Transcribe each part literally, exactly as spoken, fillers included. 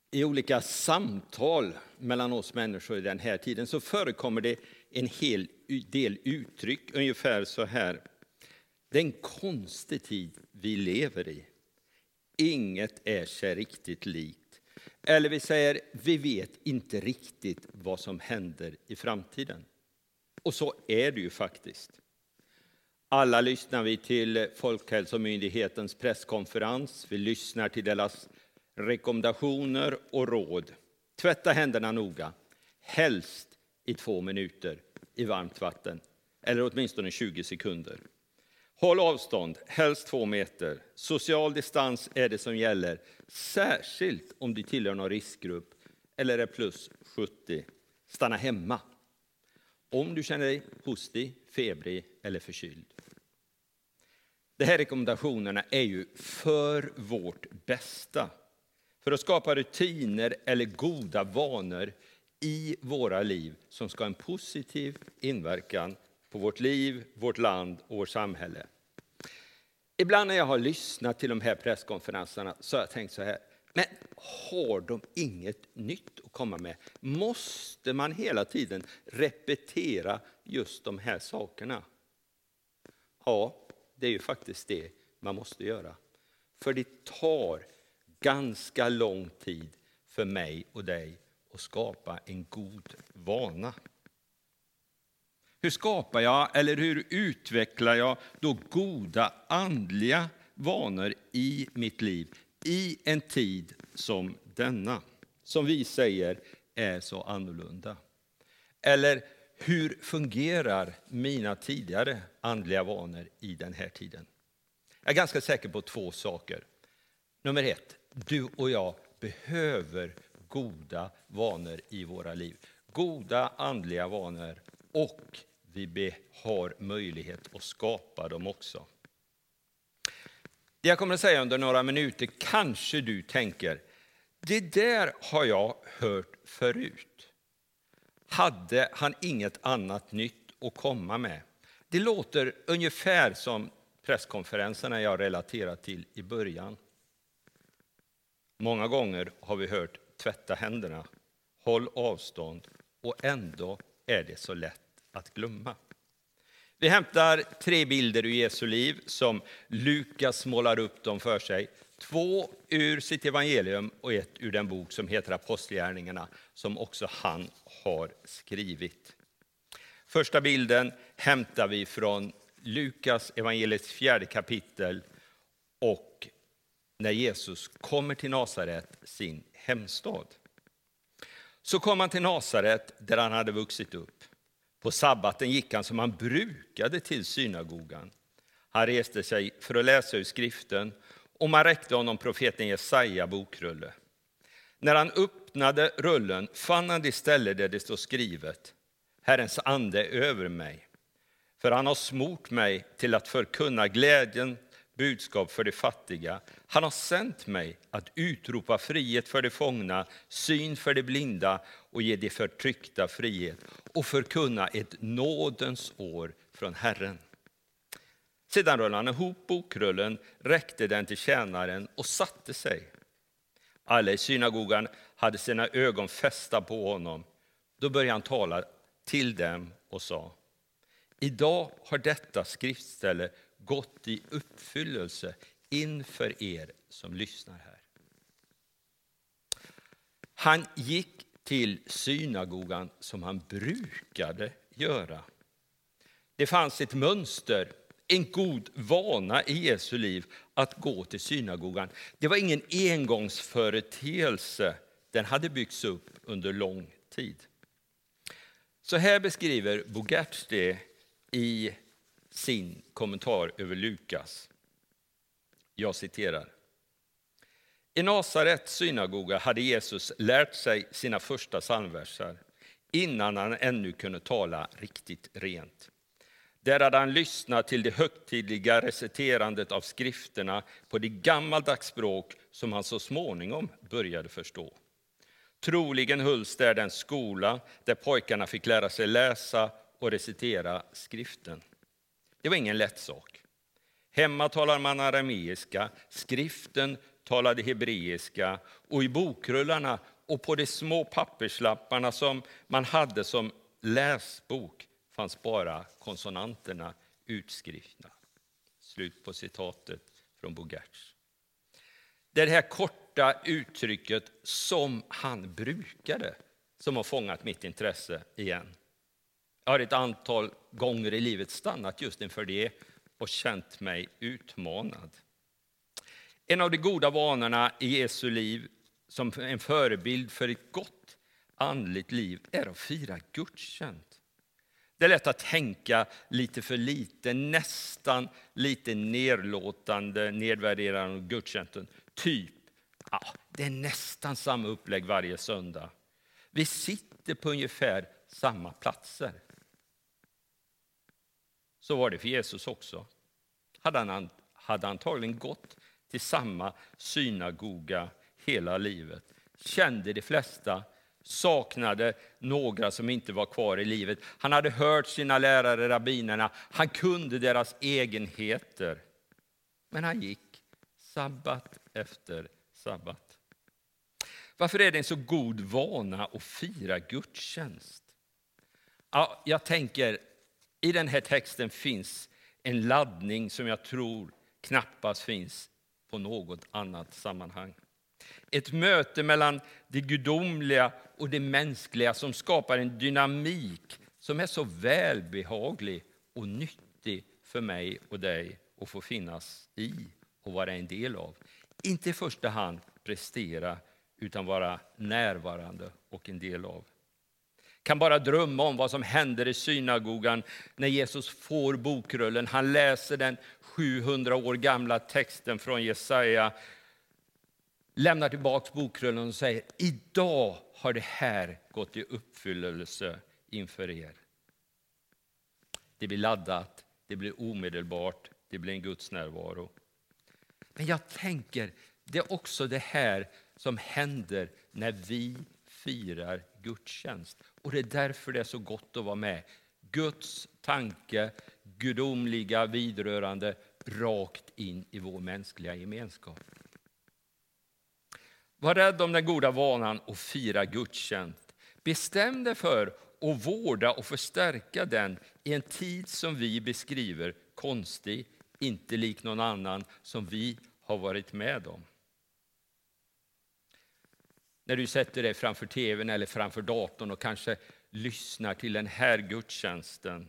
I olika samtal mellan oss människor i den här tiden så förekommer det en hel del uttryck ungefär så här. Det är en konstig tid vi lever i. Inget är sig riktigt likt. Eller vi säger, vi vet inte riktigt vad som händer i framtiden. Och så är det ju faktiskt. Alla lyssnar vi till Folkhälsomyndighetens presskonferens. Vi lyssnar till deras rekommendationer och råd. Tvätta händerna noga, helst i två minuter i varmt vatten. Eller åtminstone tjugo sekunder. Håll avstånd, helst två meter. Social distans är det som gäller, särskilt om du tillhör någon riskgrupp eller är plus sjuttio. Stanna hemma om du känner dig hostig, febrig eller förkyld. De här rekommendationerna är ju för vårt bästa. För att skapa rutiner eller goda vanor i våra liv som ska ha en positiv inverkan på vårt liv, vårt land och vårt samhälle. Ibland när jag har lyssnat till de här presskonferenserna så har jag tänkt så här. Men har de inget nytt att komma med? Måste man hela tiden repetera just de här sakerna? Ja, det är ju faktiskt det man måste göra. För det tar ganska lång tid för mig och dig att skapa en god vana. Hur skapar jag eller hur utvecklar jag då goda andliga vanor i mitt liv i en tid som denna, som vi säger är så annorlunda? Eller hur fungerar mina tidigare andliga vanor i den här tiden? Jag är ganska säker på två saker. Nummer ett, du och jag behöver goda vanor i våra liv. Goda andliga vanor, och vi har möjlighet att skapa dem också. Det jag kommer att säga under några minuter kanske du tänker, det där har jag hört förut. Hade han inget annat nytt att komma med? Det låter ungefär som presskonferenserna jag relaterar till i början. Många gånger har vi hört tvätta händerna, håll avstånd, och ändå är det så lätt att glömma. Vi hämtar tre bilder ur Jesu liv som Lukas målar upp dem för sig. Två ur sitt evangelium och ett ur den bok som heter Apostlagärningarna, som också han har skrivit. Första bilden hämtar vi från Lukas evangeliets fjärde kapitel, och när Jesus kommer till Nasaret, sin hemstad. Så kom han till Nasaret där han hade vuxit upp. På sabbaten gick han som han brukade till synagogan. Han reste sig för att läsa ur skriften, och man räckte honom profeten Jesaja bokrulle. När han öppnade rullen fann han det ställe där det står skrivet: Herrens ande är över mig, för han har smort mig till att förkunna glädjen budskap för de fattiga. Han har sänt mig att utropa frihet för de fångna, syn för de blinda och ge de förtryckta frihet, och förkunna ett nådens år från Herren. Sedan rullade han ihop bokrullen, räckte den till tjänaren och satte sig. Alla i synagogan hade sina ögon fästa på honom. Då började han tala till dem och sa: Idag har detta skriftställe gått i uppfyllelse inför er som lyssnar här. Han gick till synagogan som han brukade göra. Det fanns ett mönster, en god vana i Jesu liv att gå till synagogan. Det var ingen engångsföreteelse, den hade byggts upp under lång tid. Så här beskriver Bo Gertz det i sin kommentar över Lukas. Jag citerar: I Nasaret synagoga hade Jesus lärt sig sina första psalmversar innan han ännu kunde tala riktigt rent. Där hade han lyssnat till det högtidliga reciterandet av skrifterna på det gammaldags språk som han så småningom började förstå. Troligen hölls där den skola där pojkarna fick lära sig läsa och recitera skriften. Det var ingen lätt sak. Hemma talar man arameiska, skriften uttalade hebreiska och i bokrullarna och på de små papperslapparna som man hade som läsbok fanns bara konsonanterna utskrivna. Slut på citatet från Bogertz. Det är det här korta uttrycket som han brukade som har fångat mitt intresse igen. Jag har ett antal gånger i livet stannat just inför det och känt mig utmanad. En av de goda vanorna i Jesu liv som en förebild för ett gott andligt liv är att fira gudstjänst. Det är lätt att tänka lite för lite, nästan lite nedlåtande, nedvärderande om gudstjänsten. Typ, ja, det är nästan samma upplägg varje söndag. Vi sitter på ungefär samma platser. Så var det för Jesus också. Hade han hade antagligen gått till samma synagoga hela livet. Kände de flesta, saknade några som inte var kvar i livet. Han hade hört sina lärare, rabbinerna. Han kunde deras egenheter. Men han gick sabbat efter sabbat. Varför är det en så god vana att fira gudstjänst? Ja, jag tänker, i den här texten finns en laddning som jag tror knappast finns på något annat sammanhang. Ett möte mellan det gudomliga och det mänskliga som skapar en dynamik som är så välbehaglig och nyttig för mig och dig att få finnas i och vara en del av. Inte i första hand prestera utan vara närvarande och en del av. Kan bara drömma om vad som händer i synagogan när Jesus får bokrullen. Han läser den sjuhundra år gamla texten från Jesaja. Lämnar tillbaka bokrullen och säger: idag har det här gått i uppfyllelse inför er. Det blir laddat, det blir omedelbart, det blir en Guds närvaro. Men jag tänker, det är också det här som händer när vi firar gudstjänst. Och det är därför det är så gott att vara med. Guds tanke, gudomliga vidrörande, rakt in i vår mänskliga gemenskap. Var rädd om den goda vanan att fira gudstjänst. Bestäm dig för att vårda och förstärka den i en tid som vi beskriver konstig, inte lik någon annan som vi har varit med om. När du sätter dig framför tvn eller framför datorn och kanske lyssnar till den här gudstjänsten.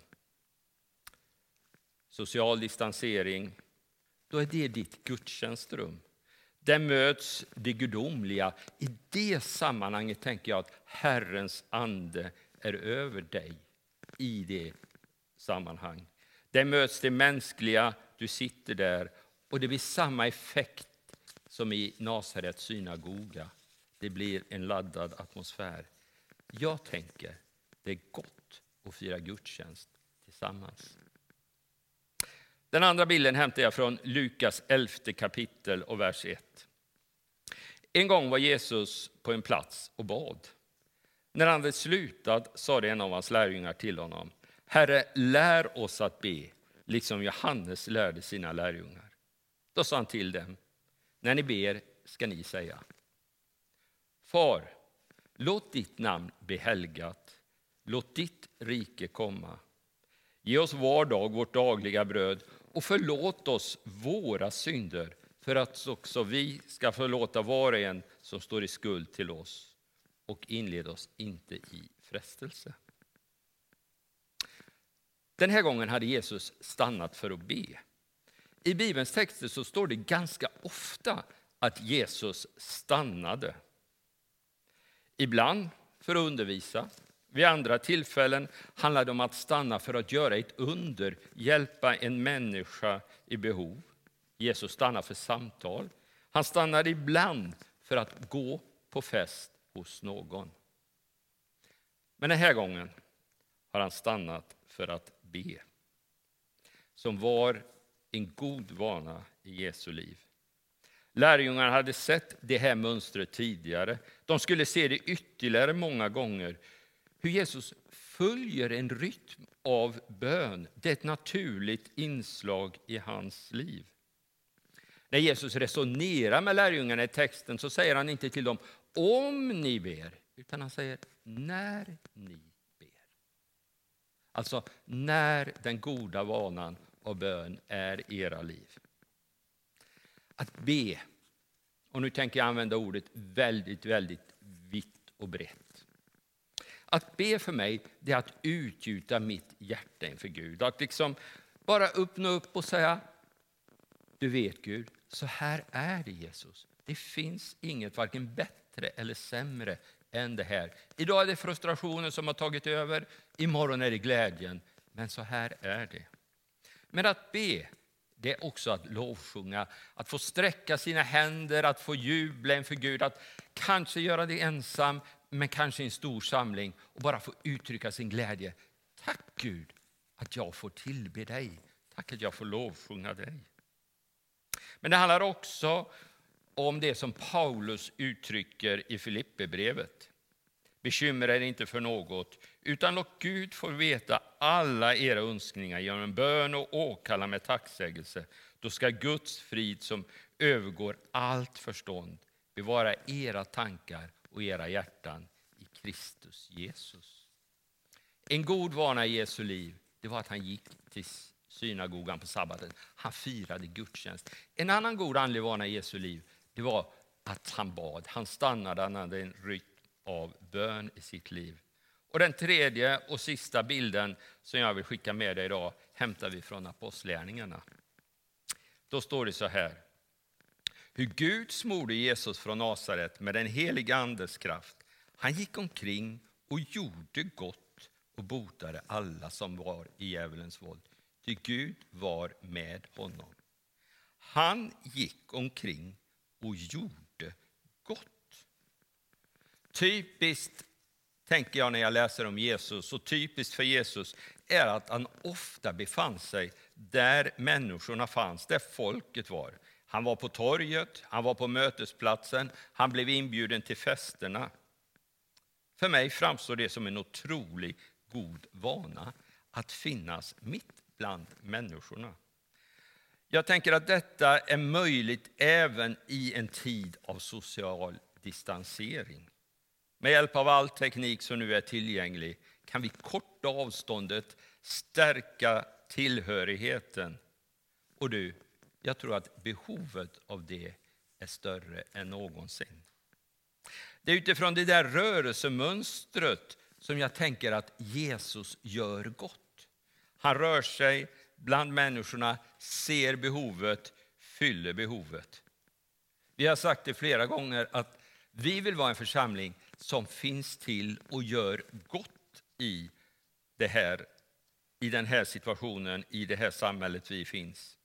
Social distansering, då är det ditt gudstjänstrum. Där möts det gudomliga. I det sammanhanget tänker jag att Herrens ande är över dig. I det sammanhang. Där möts det mänskliga, du sitter där. Och det blir samma effekt som i Nasarets synagoga. Det blir en laddad atmosfär. Jag tänker, det är gott att fira gudstjänst tillsammans. Den andra bilden hämtar jag från Lukas elfte kapitel och vers ett. En gång var Jesus på en plats och bad. När han hade slutat sa det en av hans lärjungar till honom: Herre, lär oss att be, liksom Johannes lärde sina lärjungar. Då sa han till dem: när ni ber ska ni säga: Far, låt ditt namn bli helgat, låt ditt rike komma. Ge oss var dag vårt dagliga bröd och förlåt oss våra synder, för att också vi ska förlåta var och en som står i skuld till oss, och inled oss inte i frestelse. Den här gången hade Jesus stannat för att be. I Bibelns texter så står det ganska ofta att Jesus stannade. Ibland för att undervisa. Vid andra tillfällen handlar det om att stanna för att göra ett under, hjälpa en människa i behov. Jesus stannar för samtal. Han stannar ibland för att gå på fest hos någon. Men den här gången har han stannat för att be. Som var en god vana i Jesu liv. Lärjungarna hade sett det här mönstret tidigare. De skulle se det ytterligare många gånger. Hur Jesus följer en rytm av bön. Det är ett naturligt inslag i hans liv. När Jesus resonerar med lärjungarna i texten så säger han inte till dem om ni ber, utan han säger när ni ber. Alltså när den goda vanan av bön är era liv. Att be, och nu tänker jag använda ordet väldigt, väldigt vitt och brett. Att be för mig, det är att utgjuta mitt hjärta inför Gud. Att liksom bara öppna upp och säga, du vet Gud, så här är det Jesus. Det finns inget varken bättre eller sämre än det här. Idag är det frustrationen som har tagit över, imorgon är det glädjen. Men så här är det. Men att be, det är också att lovsjunga, att få sträcka sina händer, att få jubla inför Gud, att kanske göra det ensam, men kanske i en stor samling och bara få uttrycka sin glädje. Tack Gud att jag får tillbe dig. Tack att jag får lovsjunga dig. Men det handlar också om det som Paulus uttrycker i Filipperbrevet. Bekymra er inte för något, utan låt Gud få veta alla era önskningar genom en bön och åkalla med tacksägelse. Då ska Guds frid som övergår allt förstånd bevara era tankar och era hjärtan i Kristus Jesus. En god vana i Jesu liv, det var att han gick till synagogan på sabbaten. Han firade gudstjänst. En annan god andlig vana i Jesu liv, det var att han bad. Han stannade, han hade en rytm av bön i sitt liv. Och den tredje och sista bilden som jag vill skicka med dig idag hämtar vi från apostlagärningarna. Då står det så här. Hur Gud smorde Jesus från Nasaret med den heliga andes kraft. Han gick omkring och gjorde gott och botade alla som var i djävulens våld. Ty Gud var med honom. Han gick omkring och gjorde gott. Typiskt, tänker jag när jag läser om Jesus, och typiskt för Jesus är att han ofta befann sig där människorna fanns, där folket var. Han var på torget, han var på mötesplatsen, han blev inbjuden till festerna. För mig framstår det som en otrolig god vana att finnas mitt bland människorna. Jag tänker att detta är möjligt även i en tid av social distansering. Med hjälp av all teknik som nu är tillgänglig kan vi korta avståndet, stärka tillhörigheten. Och du, jag tror att behovet av det är större än någonsin. Det är utifrån det där rörelsemönstret som jag tänker att Jesus gör gott. Han rör sig bland människorna, ser behovet, fyller behovet. Vi har sagt det flera gånger att vi vill vara en församling som finns till och gör gott i, det här, i den här situationen, i det här samhället vi finns.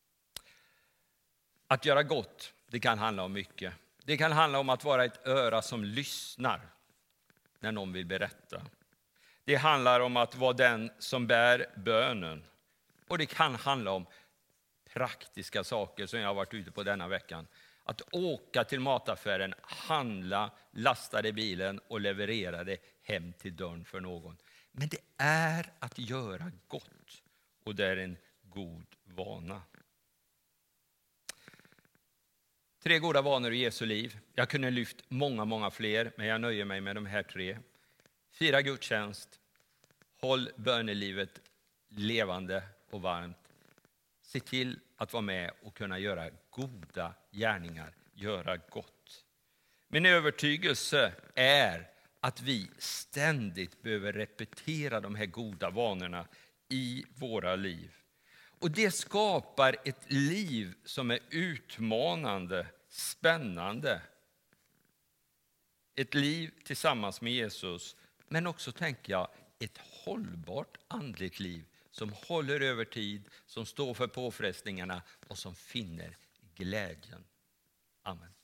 Att göra gott, det kan handla om mycket. Det kan handla om att vara ett öra som lyssnar när någon vill berätta. Det handlar om att vara den som bär bönen. Och det kan handla om praktiska saker som jag har varit ute på denna veckan. Att åka till mataffären, handla, lasta det i bilen och leverera det hem till dörren för någon. Men det är att göra gott och det är en god vana. Tre goda vanor i Jesu liv. Jag kunde lyft många, många fler, men jag nöjer mig med de här tre. Fira gudstjänst, håll bönelivet levande och varmt. Se till att vara med och kunna göra goda gärningar, göra gott. Min övertygelse är att vi ständigt behöver repetera de här goda vanorna i våra liv. Och det skapar ett liv som är utmanande, spännande. Ett liv tillsammans med Jesus, men också tänker jag ett hållbart andligt liv som håller över tid, som står för påfrestningarna och som finner glädjen. Amen.